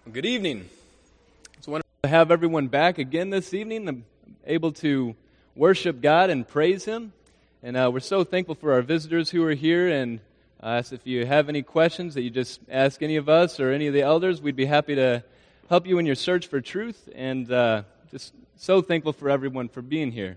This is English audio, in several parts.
Good evening. It's wonderful to have everyone back again this evening. I'm able to worship God and praise Him. And we're so thankful for our visitors who are here. And I ask if you have any questions that you just ask any of us or any of the elders. We'd be happy to help you in your search for truth. And just so thankful for everyone for being here.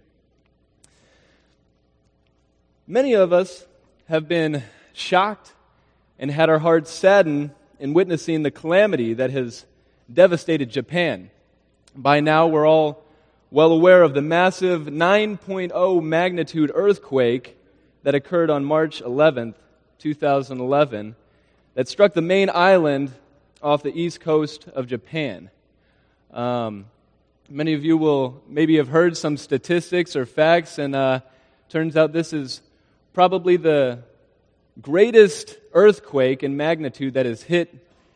Many of us have been shocked and had our hearts saddened in witnessing the calamity that has devastated Japan. By now, we're all well aware of the massive 9.0 magnitude earthquake that occurred on March 11th, 2011, that struck the main island off the east coast of Japan. Many of you will maybe have heard some statistics or facts, and turns out this is probably the greatest earthquake in magnitude that has hit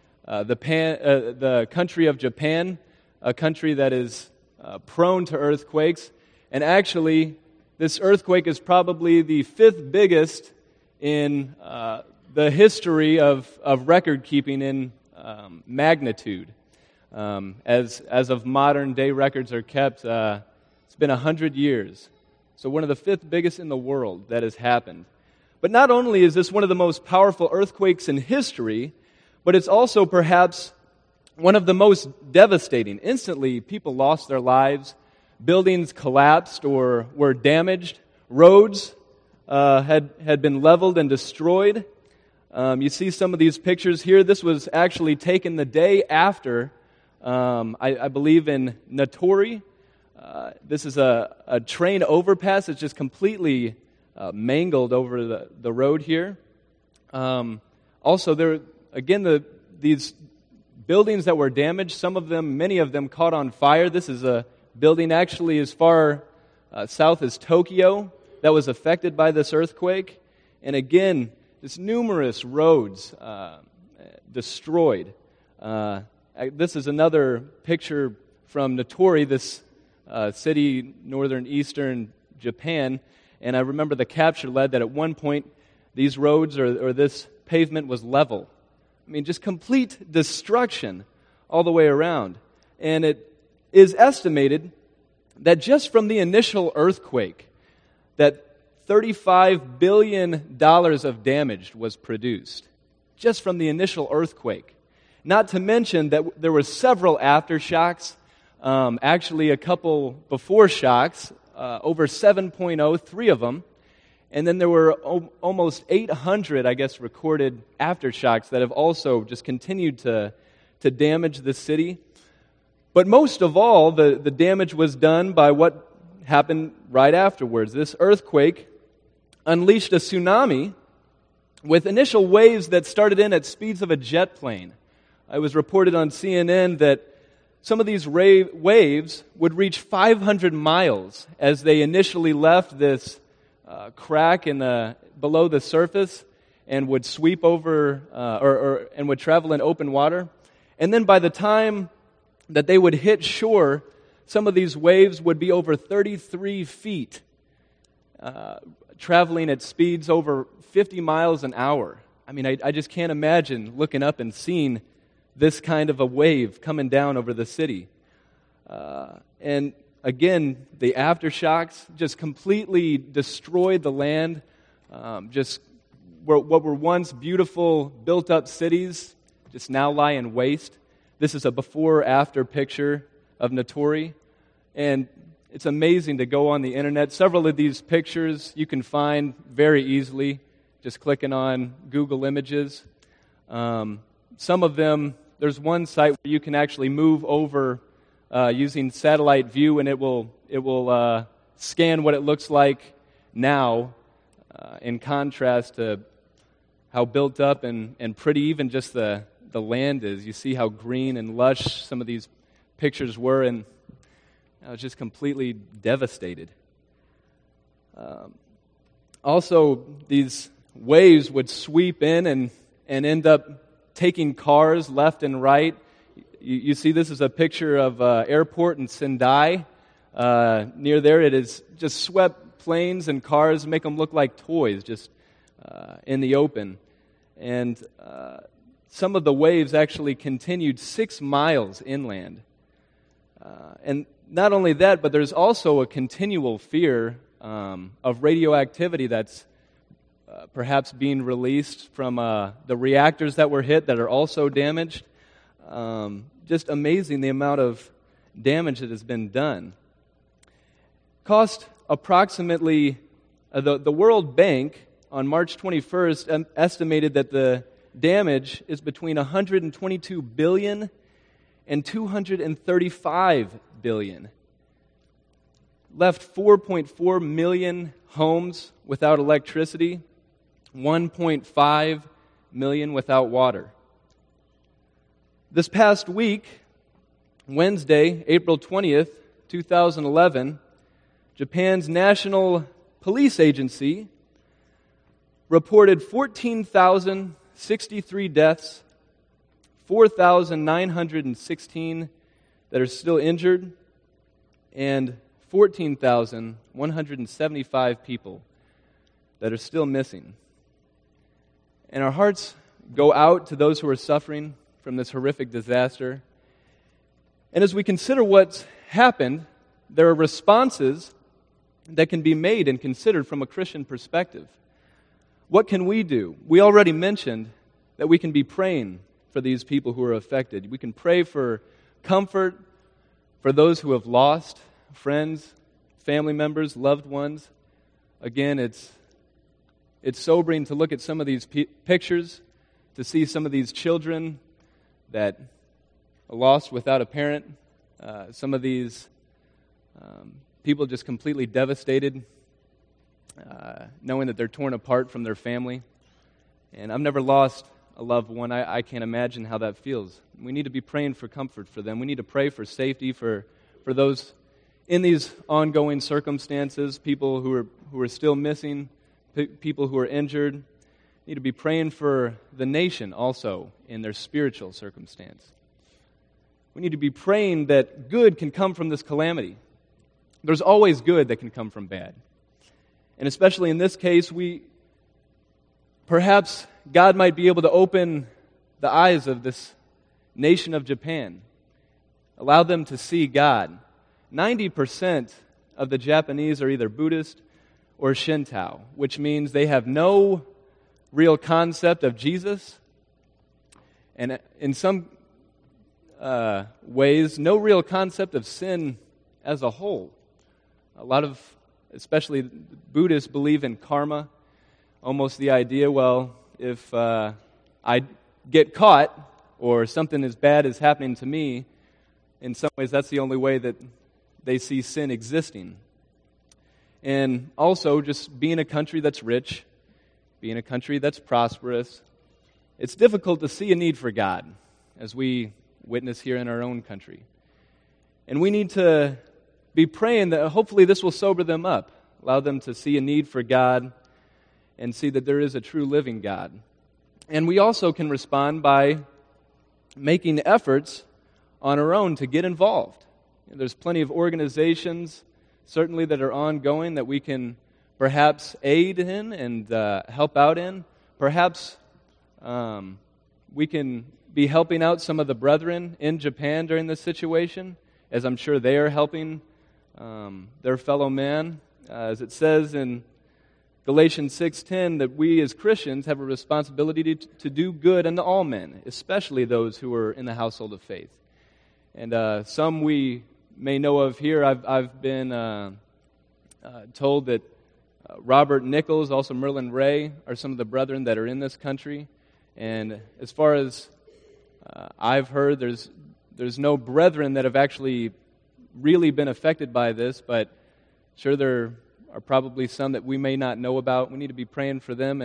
the country of Japan, a country that is prone to earthquakes. And actually, this earthquake is probably the fifth biggest in the history of record keeping in magnitude. As of modern day records are kept, it's been 100 years. So one of the fifth biggest in the world that has happened. But not only is this one of the most powerful earthquakes in history, but it's also perhaps one of the most devastating. Instantly, people lost their lives, buildings collapsed or were damaged, roads had been leveled and destroyed. You see some of these pictures here. This was actually taken the day after, I believe in Notori. This is a train overpass. It's just completely mangled over the road here. Also, these buildings that were damaged, many of them caught on fire. This is a building actually as far south as Tokyo that was affected by this earthquake. And again, just numerous roads destroyed. This is another picture from Notori, this city, northern eastern Japan. And I remember the capture led that at one point these roads or this pavement was level. I mean, just complete destruction all the way around. And it is estimated that just from the initial earthquake, that $35 billion of damage was produced. Just from the initial earthquake. Not to mention that there were several aftershocks, actually a couple before shocks, over 7.0, three of them. And then there were almost 800, recorded aftershocks that have also just continued to damage the city. But most of all, the damage was done by what happened right afterwards. This earthquake unleashed a tsunami with initial waves that started in at speeds of a jet plane. It was reported on CNN that some of these waves would reach 500 miles as they initially left this crack below the surface and would sweep over and would travel in open water. And then by the time that they would hit shore, some of these waves would be over 33 feet, traveling at speeds over 50 miles an hour. I mean, I just can't imagine looking up and seeing this kind of a wave coming down over the city. And again, the aftershocks just completely destroyed the land. Just what were once beautiful, built-up cities just now lie in waste. This is a before-after picture of Notori. And it's amazing to go on the internet. Several of these pictures you can find very easily, just clicking on Google Images. Some of them, there's one site where you can actually move over using satellite view, and it will scan what it looks like now in contrast to how built up and pretty even just the land is. You see how green and lush some of these pictures were, and I was just completely devastated. Also, these waves would sweep in and end up taking cars left and right. You see this is a picture of airport in Sendai. Near there, it is just swept planes and cars, make them look like toys, just in the open. And some of the waves actually continued 6 miles inland. And not only that, but there's also a continual fear of radioactivity that's perhaps being released from the reactors that were hit that are also damaged. Just amazing the amount of damage that has been done. Cost approximately, the World Bank on March 21st estimated that the damage is between $122 billion and $235 billion. Left 4.4 million homes without electricity, 1.5 million without water. This past week, Wednesday, April 20th, 2011, Japan's National Police Agency reported 14,063 deaths, 4,916 that are still injured, and 14,175 people that are still missing. And our hearts go out to those who are suffering from this horrific disaster. And as we consider what's happened, there are responses that can be made and considered from a Christian perspective. What can we do? We already mentioned that we can be praying for these people who are affected. We can pray for comfort for those who have lost friends, family members, loved ones. Again, it's sobering to look at some of these pictures, to see some of these children that are lost without a parent, some of these people just completely devastated, knowing that they're torn apart from their family. And I've never lost a loved one. I can't imagine how that feels. We need to be praying for comfort for them. We need to pray for safety for those in these ongoing circumstances, people who are still missing, people who are injured. We need to be praying for the nation also in their spiritual circumstance. We need to be praying that good can come from this calamity. There's always good that can come from bad. And especially in this case, perhaps God might be able to open the eyes of this nation of Japan, allow them to see God. 90% of the Japanese are either Buddhist or Shinto, which means they have no real concept of Jesus, and in some ways, no real concept of sin as a whole. A lot of, especially Buddhists, believe in karma, almost the idea, well, if I get caught or something as bad is happening to me, in some ways that's the only way that they see sin existing. And also just being a country that's rich, being a country that's prosperous, it's difficult to see a need for God, as we witness here in our own country. And we need to be praying that hopefully this will sober them up, allow them to see a need for God and see that there is a true living God. And we also can respond by making efforts on our own to get involved. There's plenty of organizations, certainly, that are ongoing that we can perhaps aid in and help out in. Perhaps we can be helping out some of the brethren in Japan during this situation, as I'm sure they are helping their fellow man. As it says in Galatians 6:10, that we as Christians have a responsibility to do good unto all men, especially those who are in the household of faith. And some we may know of here. I've been told that Robert Nichols, also Merlin Ray, are some of the brethren that are in this country. And as far as I've heard, there's no brethren that have actually really been affected by this, but sure there are probably some that we may not know about. We need to be praying for them,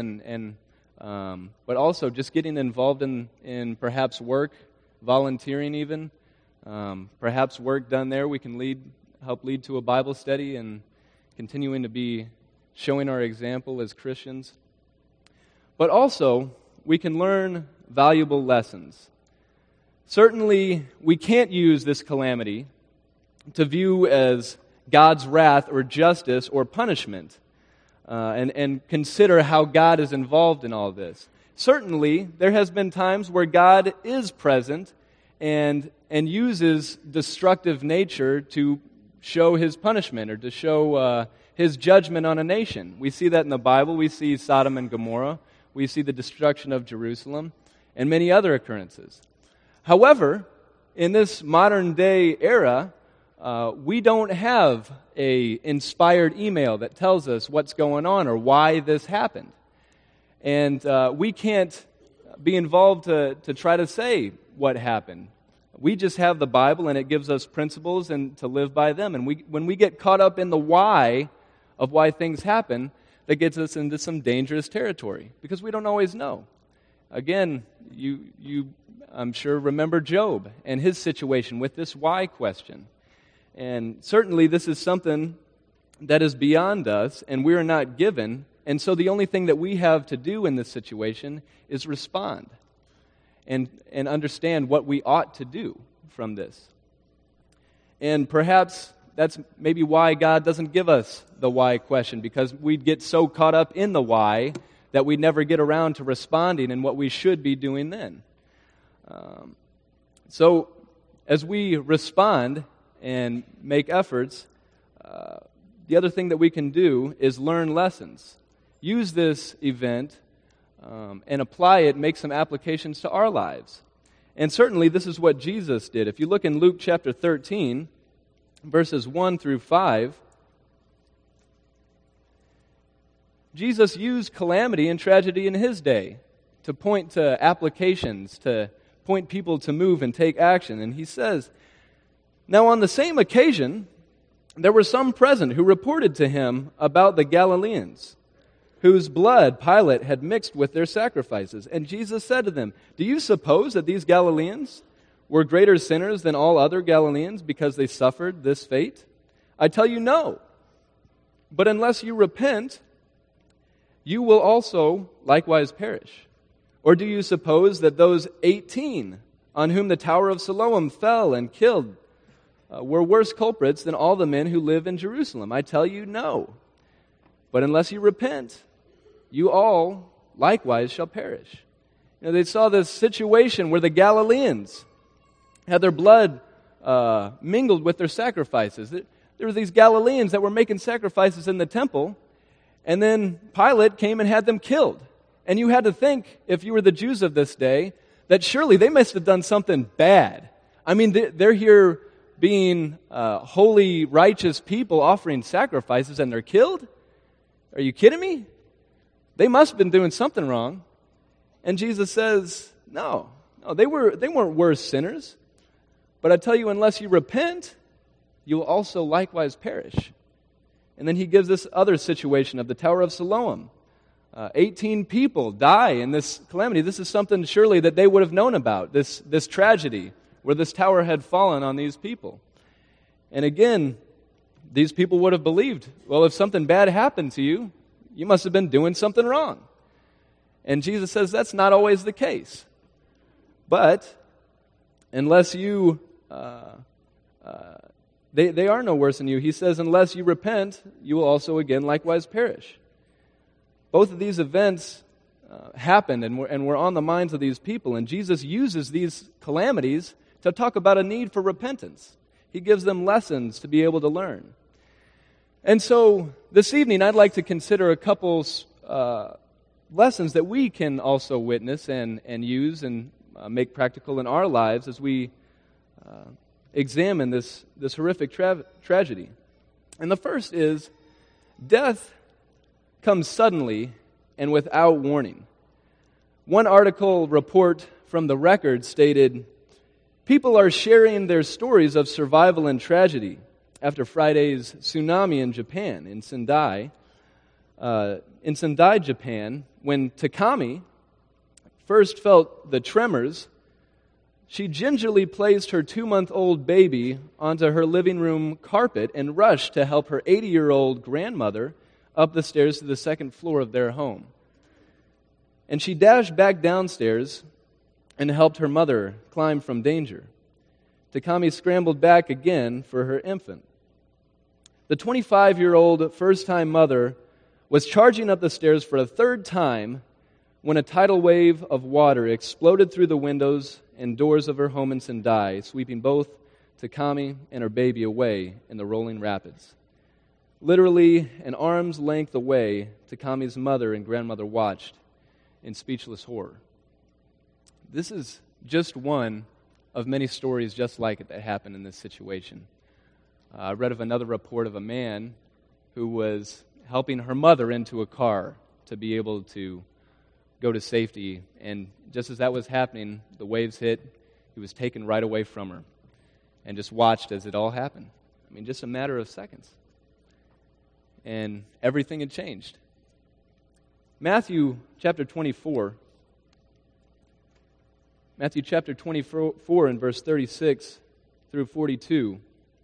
but also just getting involved in perhaps work, volunteering even. Perhaps work done there we can help lead to a Bible study and continuing to be showing our example as Christians. But also, we can learn valuable lessons. Certainly, we can't use this calamity to view as God's wrath or justice or punishment and consider how God is involved in all this. certainly there has been times where God is present and uses destructive nature to show his punishment or to show his judgment on a nation. We see that in the Bible. We see Sodom and Gomorrah. We see the destruction of Jerusalem and many other occurrences. However, in this modern day era, we don't have an inspired email that tells us what's going on or why this happened. And we can't be involved to try to say what happened. We just have the Bible, and it gives us principles and to live by them. And when we get caught up in the why of why things happen, that gets us into some dangerous territory because we don't always know. Again, you I'm sure remember Job and his situation with this why question. And certainly this is something that is beyond us, and we are not given. And so the only thing that we have to do in this situation is respond and understand what we ought to do from this. And perhaps that's maybe why God doesn't give us the why question, because we'd get so caught up in the why that we'd never get around to responding and what we should be doing then. So as we respond and make efforts, the other thing that we can do is learn lessons. Use this event and apply it, make some applications to our lives. And certainly this is what Jesus did. If you look in Luke chapter 13, verses 1 through 5, Jesus used calamity and tragedy in his day to point to applications, to point people to move and take action. And he says, "Now on the same occasion, there were some present who reported to him about the Galileans, whose blood Pilate had mixed with their sacrifices. And Jesus said to them, 'Do you suppose that these Galileans were greater sinners than all other Galileans because they suffered this fate? I tell you, no. But unless you repent, you will also likewise perish. Or do you suppose that those 18 on whom the Tower of Siloam fell and killed were worse culprits than all the men who live in Jerusalem? I tell you, no. But unless you repent, you all likewise shall perish.'" You know, they saw this situation where the Galileans had their blood mingled with their sacrifices. There were these Galileans that were making sacrifices in the temple, and then Pilate came and had them killed. And you had to think, if you were the Jews of this day, that surely they must have done something bad. I mean, they're here being holy, righteous people offering sacrifices, and they're killed? Are you kidding me? They must have been doing something wrong. And Jesus says, no, they weren't worse sinners. But I tell you, unless you repent, you will also likewise perish. And then he gives this other situation of the Tower of Siloam. 18 people die in this calamity. This is something surely that they would have known about, this tragedy where this tower had fallen on these people. And again, these people would have believed, well, if something bad happened to you, you must have been doing something wrong. And Jesus says that's not always the case. But unless you, they are no worse than you. He says, unless you repent, you will also again likewise perish. Both of these events happened and were on the minds of these people. And Jesus uses these calamities to talk about a need for repentance. He gives them lessons to be able to learn. And so this evening, I'd like to consider a couple lessons that we can also witness and use and make practical in our lives as we examine this horrific tragedy. And the first is, death comes suddenly and without warning. One article report from the Record stated, "People are sharing their stories of survival and tragedy after Friday's tsunami in Japan, in Sendai, Japan, when Takami first felt the tremors. She gingerly placed her 2-month-old baby onto her living room carpet and rushed to help her 80-year-old grandmother up the stairs to the second floor of their home. And she dashed back downstairs and helped her mother climb from danger. Takami scrambled back again for her infant. The 25-year-old first-time mother was charging up the stairs for a third time when a tidal wave of water exploded through the windows and doors of her home in Sendai, sweeping both Takami and her baby away in the rolling rapids. Literally an arm's length away, Takami's mother and grandmother watched in speechless horror. This is just one of many stories just like it that happened in this situation. I read of another report of a man who was helping her mother into a car to be able to go to safety, and just as that was happening, the waves hit. He was taken right away from her and just watched as it all happened. I mean, just a matter of seconds. And everything had changed. Matthew chapter 24 in verse 36 through 42,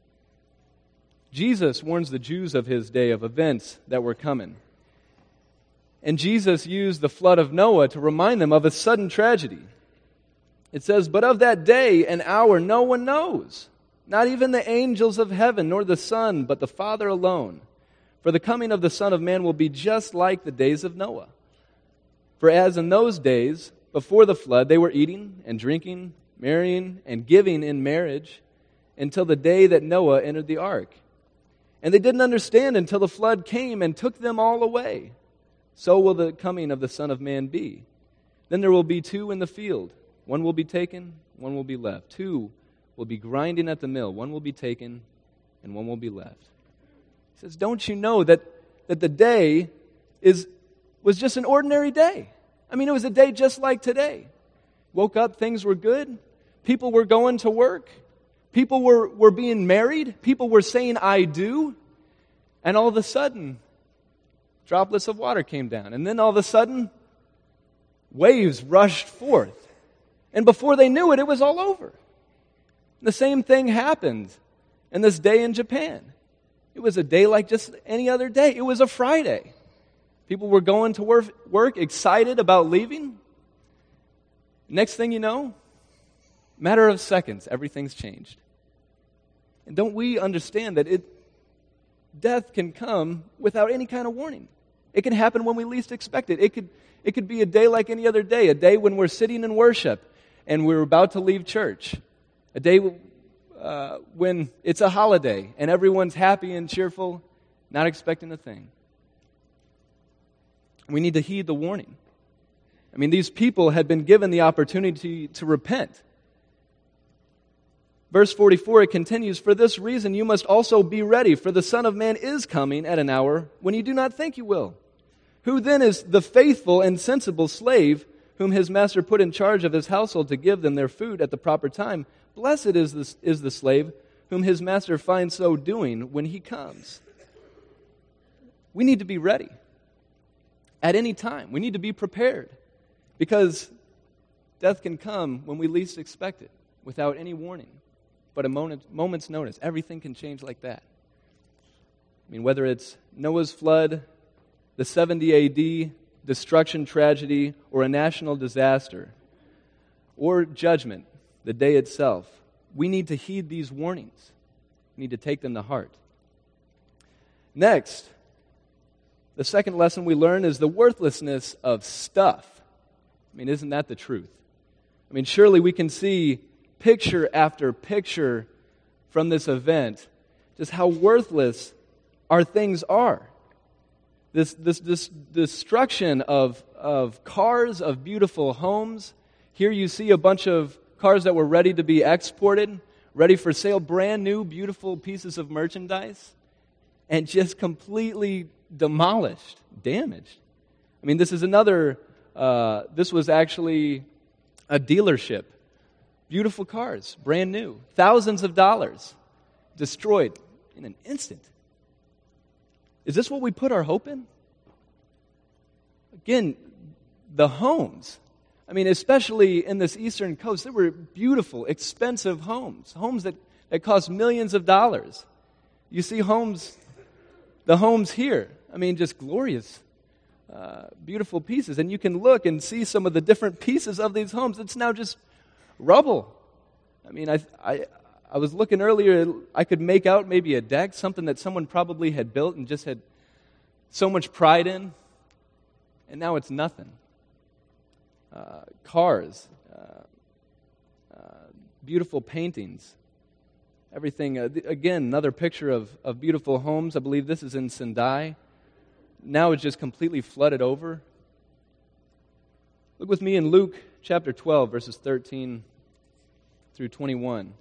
Jesus warns the Jews of his day of events that were coming. And Jesus used the flood of Noah to remind them of a sudden tragedy. It says, "But of that day and hour no one knows, not even the angels of heaven, nor the Son, but the Father alone. For the coming of the Son of Man will be just like the days of Noah. For as in those days, before the flood, they were eating and drinking, marrying and giving in marriage, until the day that Noah entered the ark. And they didn't understand until the flood came and took them all away. So will the coming of the Son of Man be. Then there will be two in the field. One will be taken, one will be left. Two will be grinding at the mill. One will be taken, and one will be left." He says, don't you know that the day was just an ordinary day? I mean, it was a day just like today. Woke up, things were good. People were going to work. People were being married. People were saying, "I do." And all of a sudden, droplets of water came down. And then all of a sudden, waves rushed forth. And before they knew it, it was all over. The same thing happened in this day in Japan. It was a day like just any other day. It was a Friday. People were going to work excited about leaving. Next thing you know, matter of seconds, everything's changed. And don't we understand that death can come without any kind of warning? It can happen when we least expect it. It could be a day like any other day, a day when we're sitting in worship and we're about to leave church, a day when it's a holiday and everyone's happy and cheerful, not expecting a thing. We need to heed the warning. I mean, these people had been given the opportunity to repent. Verse 44, it continues, "For this reason you must also be ready, for the Son of Man is coming at an hour when you do not think you will. Who then is the faithful and sensible slave whom his master put in charge of his household to give them their food at the proper time? Blessed is the slave whom his master finds so doing when he comes." We need to be ready at any time. We need to be prepared because death can come when we least expect it without any warning. But a moment's notice, everything can change like that. I mean, whether it's Noah's flood, the 70 AD destruction tragedy, or a national disaster, or judgment, the day itself, we need to heed these warnings. We need to take them to heart. Next, the second lesson we learn is the worthlessness of stuff. I mean, isn't that the truth? I mean, surely we can see picture after picture from this event just how worthless our things are. This destruction of cars, of beautiful homes. Here you see a bunch of cars that were ready to be exported, ready for sale, brand new, beautiful pieces of merchandise, and just completely demolished, damaged. I mean, this is this was actually a dealership. Beautiful cars, brand new, thousands of dollars, destroyed in an instant. Is this what we put our hope in? Again, the homes. I mean, especially in this eastern coast, there were beautiful, expensive homes that cost millions of dollars. You see the homes here. I mean, just glorious, beautiful pieces. And you can look and see some of the different pieces of these homes. It's now just rubble. I mean, I was looking earlier, I could make out maybe a deck, something that someone probably had built and just had so much pride in, and now it's nothing. cars, beautiful paintings, everything. Again, another picture of beautiful homes. I believe this is in Sendai. Now it's just completely flooded over. Look with me in Luke chapter 12, verses 13 through 21.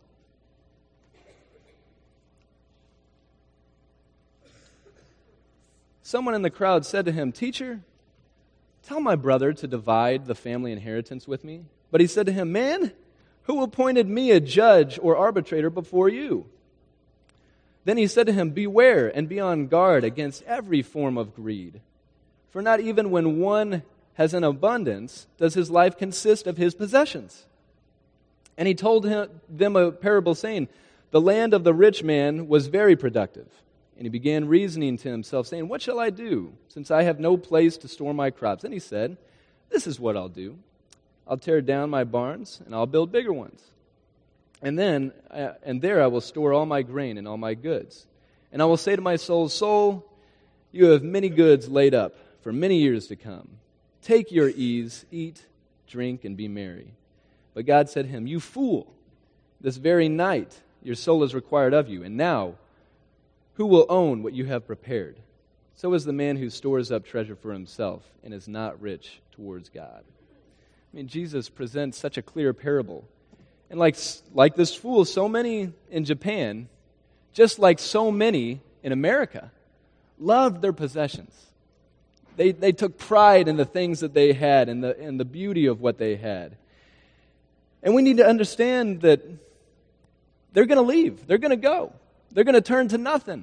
Someone in the crowd said to him, "Teacher, tell my brother to divide the family inheritance with me." But he said to him, "Man, who appointed me a judge or arbitrator before you?" Then he said to him, "Beware and be on guard against every form of greed. For not even when one has an abundance does his life consist of his possessions." And he told them a parable saying, "The land of the rich man was very productive. And he began reasoning to himself, saying, 'What shall I do, since I have no place to store my crops?' And he said, 'This is what I'll do. I'll tear down my barns, and I'll build bigger ones. And there I will store all my grain and all my goods. And I will say to my soul, Soul, you have many goods laid up for many years to come. Take your ease, eat, drink, and be merry.' But God said to him, 'You fool, this very night your soul is required of you. And now, who will own what you have prepared? So is the man who stores up treasure for himself and is not rich towards God.'" I mean, Jesus presents such a clear parable. And like this fool, so many in Japan, just like so many in America, loved their possessions. They took pride in the things that they had and the beauty of what they had. And we need to understand that they're going to leave. They're going to go. They're going to turn to nothing.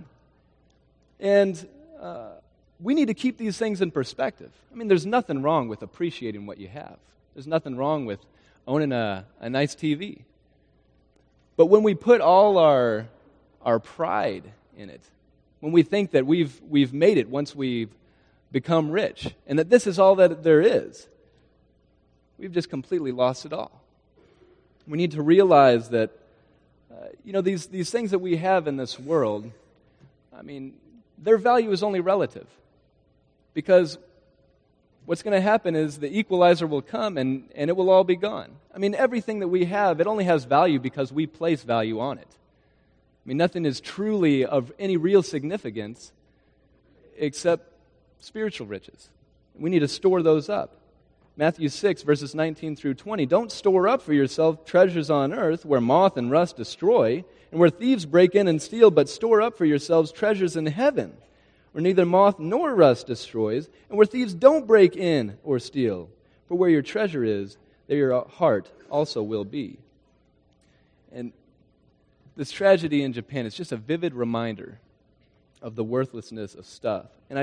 And we need to keep these things in perspective. I mean, there's nothing wrong with appreciating what you have. There's nothing wrong with owning a nice TV. But when we put all our pride in it, when we think that we've made it once we've become rich, and that this is all that there is, we've just completely lost it all. We need to realize that these things that we have in this world, I mean, their value is only relative. Because what's going to happen is the equalizer will come and it will all be gone. I mean, everything that we have, it only has value because we place value on it. I mean, nothing is truly of any real significance except spiritual riches. We need to store those up. Matthew 6, verses 19 through 20. "Don't store up for yourself treasures on earth where moth and rust destroy, and where thieves break in and steal, but store up for yourselves treasures in heaven, where neither moth nor rust destroys, and where thieves don't break in or steal. For where your treasure is, there your heart also will be." And this tragedy in Japan is just a vivid reminder of the worthlessness of stuff. And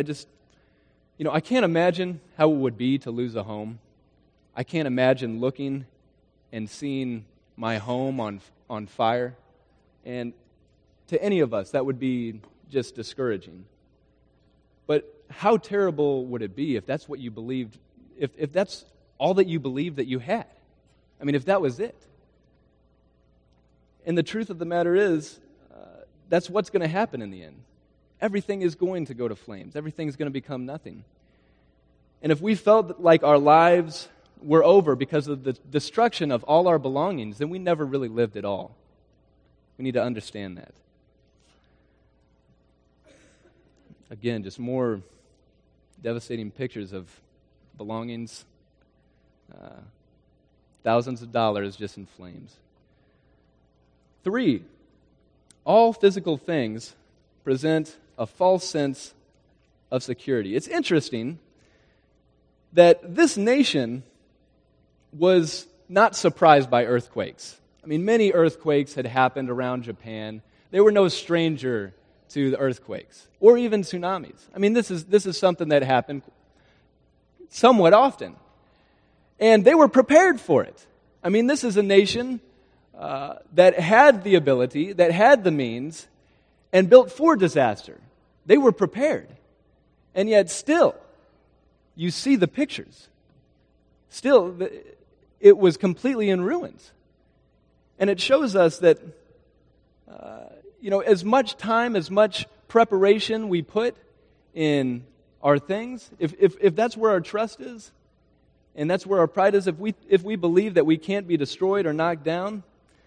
I can't imagine how it would be to lose a home. I can't imagine looking and seeing my home on fire. And to any of us, that would be just discouraging. But how terrible would it be if that's what you believed, if that's all that you believed that you had? I mean, if that was it. And the truth of the matter is, that's what's going to happen in the end. Everything is going to go to flames. Everything's going to become nothing. And if we felt like our lives were over because of the destruction of all our belongings, then we never really lived at all. We need to understand that. Again, just more devastating pictures of belongings, thousands of dollars just in flames. 3, all physical things present a false sense of security. It's interesting that this nation was not surprised by earthquakes. I mean, many earthquakes had happened around Japan. They were no stranger to the earthquakes or even tsunamis. I mean, this is something that happened somewhat often. And they were prepared for it. I mean, this is a nation that had the ability, that had the means, and built for disaster. They were prepared. And yet still, you see the pictures. Still, it was completely in ruins. And it shows us that, as much time, as much preparation we put in our things, if that's where our trust is, And that's where our pride is. If we believe that we can't be destroyed or knocked down,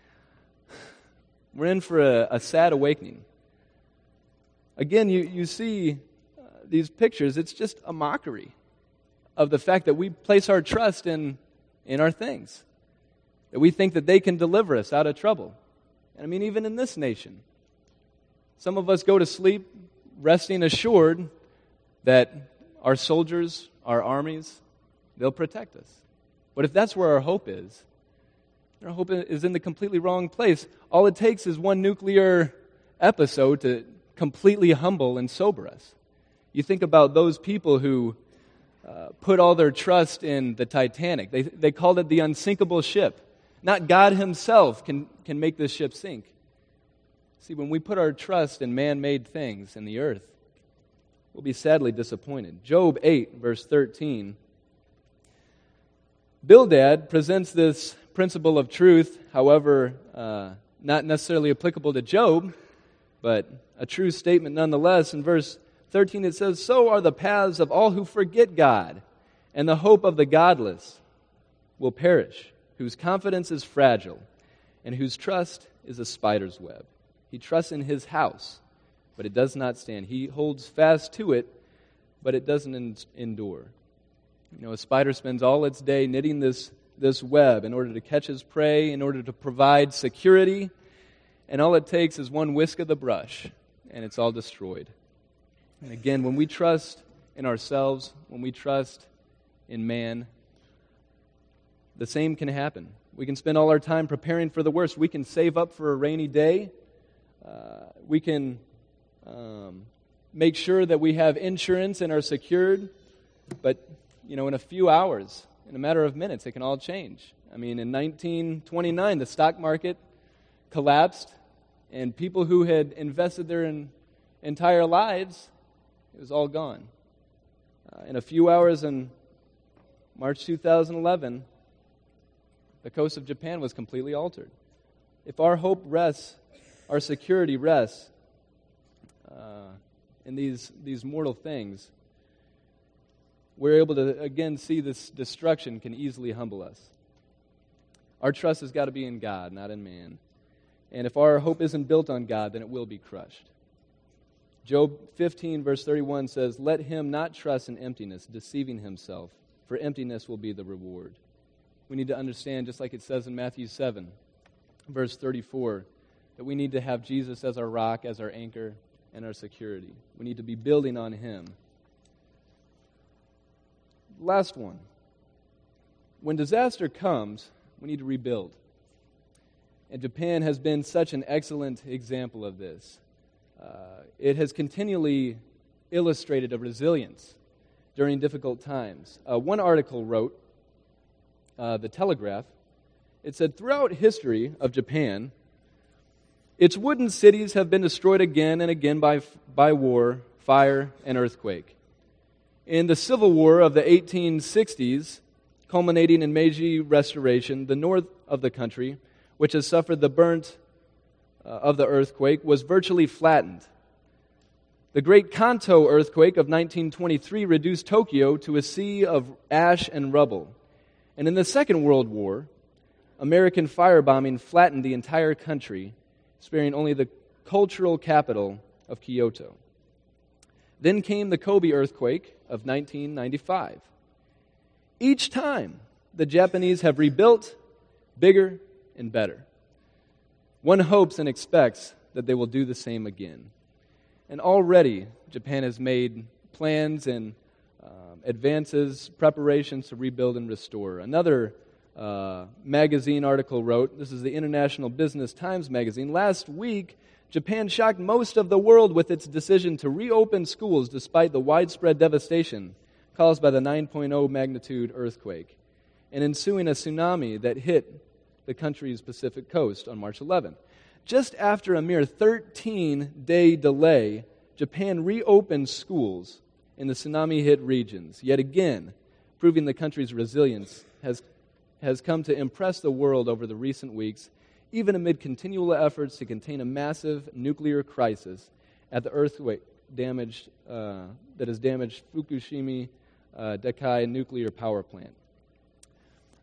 we're in for a sad awakening. Again, you see these pictures. It's just a mockery of the fact that we place our trust in our things, that we think that they can deliver us out of trouble. And I mean, even in this nation, some of us go to sleep resting assured that our soldiers, our armies, they'll protect us. But if that's where our hope is in the completely wrong place. All it takes is one nuclear episode to completely humble and sober us. You think about those people who put all their trust in the Titanic. They called it the unsinkable ship. Not God himself can make this ship sink. See, when we put our trust in man-made things in the earth, we'll be sadly disappointed. Job 8, verse 13. Bildad presents this principle of truth, however, not necessarily applicable to Job, but a true statement nonetheless. In verse 13 it says, "So are the paths of all who forget God, and the hope of the godless will perish, whose confidence is fragile, and whose trust is a spider's web. He trusts in his house, but it does not stand. He holds fast to it, but it doesn't endure." You know, a spider spends all its day knitting this web in order to catch his prey, in order to provide security, and all it takes is one whisk of the brush, and it's all destroyed. And again, when we trust in ourselves, when we trust in man, the same can happen. We can spend all our time preparing for the worst. We can save up for a rainy day. We can make sure that we have insurance and are secured. But, in a few hours, in a matter of minutes, it can all change. I mean, in 1929, the stock market collapsed, and people who had invested their entire lives, it was all gone. In a few hours in March 2011, the coast of Japan was completely altered. If our hope rests, our security rests in these mortal things, we're able to, again, see this destruction can easily humble us. Our trust has got to be in God, not in man. And if our hope isn't built on God, then it will be crushed. Job 15, verse 31 says, "Let him not trust in emptiness, deceiving himself, for emptiness will be the reward." We need to understand, just like it says in Matthew 7, verse 34, that we need to have Jesus as our rock, as our anchor, and our security. We need to be building on him. Last one. When disaster comes, we need to rebuild. And Japan has been such an excellent example of this. It has continually illustrated a resilience during difficult times. One article wrote, The Telegraph, it said, "Throughout history of Japan, its wooden cities have been destroyed again and again by war, fire, and earthquake. In the Civil War of the 1860s, culminating in Meiji Restoration, the north of the country, which has suffered the burnt of the earthquake, was virtually flattened. The Great Kanto earthquake of 1923 reduced Tokyo to a sea of ash and rubble. And in the Second World War, American firebombing flattened the entire country, sparing only the cultural capital of Kyoto. Then came the Kobe earthquake of 1995. Each time, the Japanese have rebuilt bigger and better. One hopes and expects that they will do the same again. And already, Japan has made plans and advances, preparations to rebuild and restore. Another magazine article wrote, this is the International Business Times magazine, "Last week, Japan shocked most of the world with its decision to reopen schools despite the widespread devastation caused by the 9.0 magnitude earthquake and ensuing a tsunami that hit the country's Pacific coast on March 11th. Just after a mere 13-day delay, Japan reopened schools in the tsunami-hit regions, yet again, proving the country's resilience has come to impress the world over the recent weeks, even amid continual efforts to contain a massive nuclear crisis at the earthquake that has damaged Fukushima Daiichi nuclear power plant.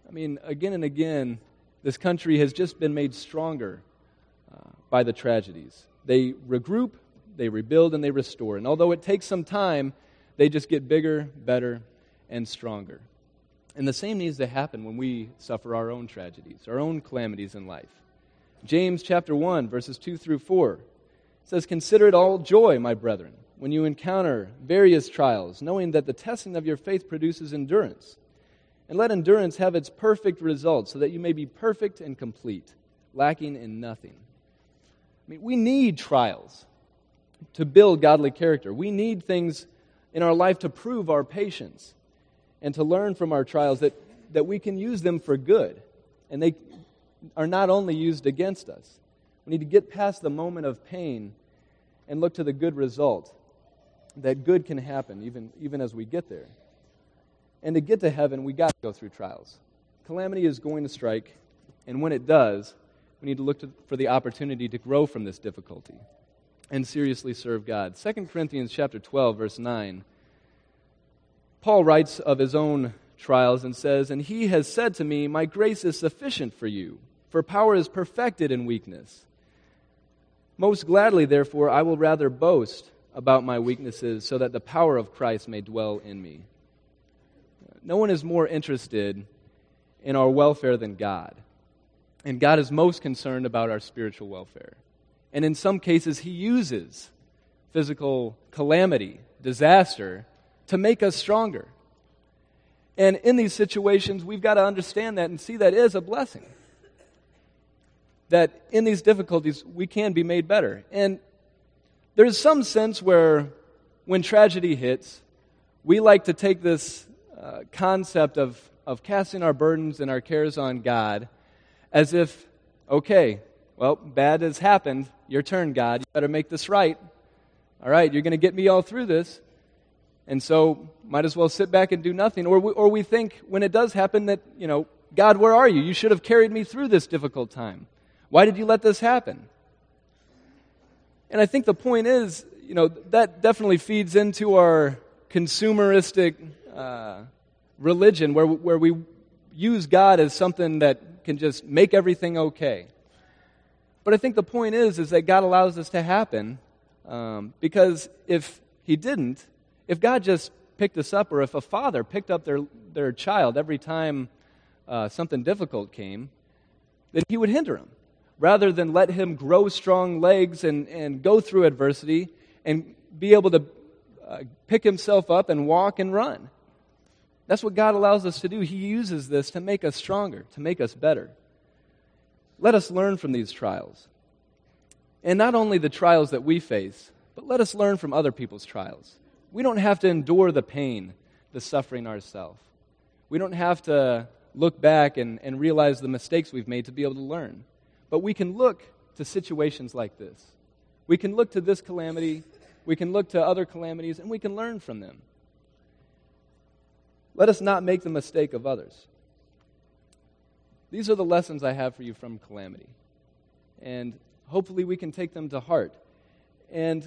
I mean, again and again, this country has just been made stronger by the tragedies. They regroup, they rebuild, and they restore. And although it takes some time, they just get bigger, better, and stronger. And the same needs to happen when we suffer our own tragedies, our own calamities in life. James chapter 1, verses 2 through 4 says, "Consider it all joy, my brethren, when you encounter various trials, knowing that the testing of your faith produces endurance. And let endurance have its perfect result, so that you may be perfect and complete, lacking in nothing." I mean, we need trials to build godly character. We need things in our life to prove our patience and to learn from our trials that we can use them for good. And they are not only used against us. We need to get past the moment of pain and look to the good result, that good can happen even as we get there. And to get to heaven, we got to go through trials. Calamity is going to strike, and when it does, we need to look for the opportunity to grow from this difficulty and seriously serve God. 2 Corinthians chapter 12, verse 9, Paul writes of his own trials and says, "And he has said to me, my grace is sufficient for you, for power is perfected in weakness. Most gladly, therefore, I will rather boast about my weaknesses, so that the power of Christ may dwell in me." No one is more interested in our welfare than God. And God is most concerned about our spiritual welfare. And in some cases, He uses physical calamity, disaster, to make us stronger. And in these situations, we've got to understand that and see that as a blessing. That in these difficulties, we can be made better. And there's some sense where when tragedy hits, we like to take this concept of casting our burdens and our cares on God as if, okay, well, bad has happened. Your turn, God. You better make this right. All right, you're going to get me all through this. And so might as well sit back and do nothing. Or we think when it does happen that, God, where are you? You should have carried me through this difficult time. Why did you let this happen? And I think the point is, that definitely feeds into our consumeristic religion where we use God as something that can just make everything okay. But I think the point is that God allows this to happen because if He didn't, if God just picked us up, or if a father picked up their child every time something difficult came, then He would hinder him, rather than let him grow strong legs and go through adversity and be able to pick himself up and walk and run. That's what God allows us to do. He uses this to make us stronger, to make us better. Let us learn from these trials. And not only the trials that we face, but let us learn from other people's trials. We don't have to endure the pain, the suffering ourselves. We don't have to look back and realize the mistakes we've made to be able to learn. But we can look to situations like this. We can look to this calamity, we can look to other calamities, and we can learn from them. Let us not make the mistake of others. These are the lessons I have for you from calamity. And hopefully we can take them to heart. And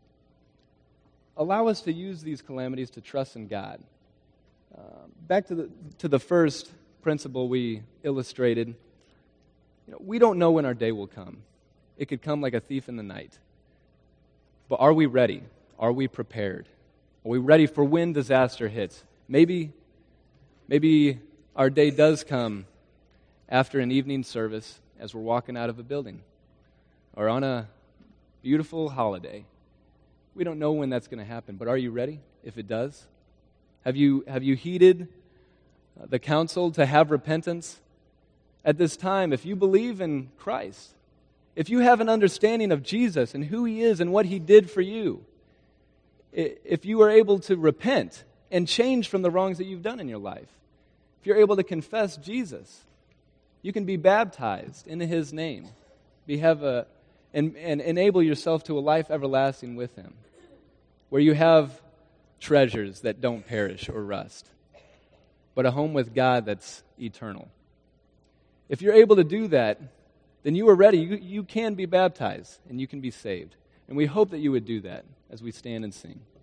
allow us to use these calamities to trust in God. Back to the first principle we illustrated. We don't know when our day will come. It could come like a thief in the night. But are we ready? Are we prepared? Are we ready for when disaster hits? Maybe our day does come after an evening service as we're walking out of a building, or on a beautiful holiday. We don't know when that's going to happen, but are you ready if it does? Have you heeded the counsel to have repentance at this time? If you believe in Christ, if you have an understanding of Jesus and who He is and what He did for you, if you are able to repent and change from the wrongs that you've done in your life, if you're able to confess Jesus, you can be baptized in His name, and enable yourself to a life everlasting with Him, where you have treasures that don't perish or rust, but a home with God that's eternal. If you're able to do that, then you are ready. You can be baptized, and you can be saved. And we hope that you would do that as we stand and sing.